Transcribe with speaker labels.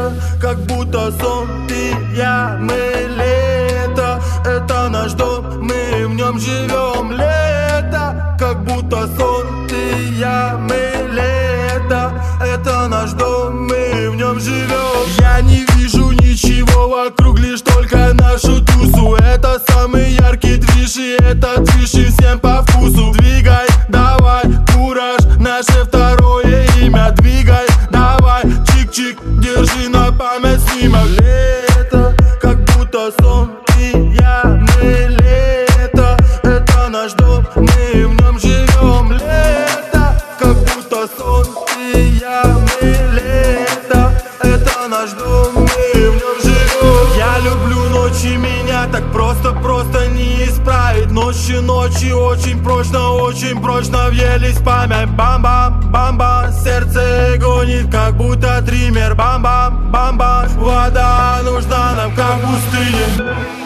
Speaker 1: лето, как будто сон, ты, я, мы лето. Это наш дом, мы в нем живем. Лето, как будто сон, ты, я, мы лето. Это наш дом, мы в нем живем. Я не вижу ничего вокруг, лишь только нашу тусу. Это самый яркий движ, и этот движ и всем по вкусу. Двигай, давай, кураж, наше второе имя. Двигай, давай, чик-чик, держи на память снимок. Лето, как будто сон, ты, я, мы лето. Это наш дом, мы в нем живем. Лето, как будто сон, ты, я, мы лето. Это наш дом, мы в нем живем. Я люблю ночи, меня так просто не исправить. Ночи очень прочно въелись в память. Бам-бам, бам-бам, сердце гонит, как будто триммер. Бам-бам, бам-бам, вода нужна нам, как в пустыне.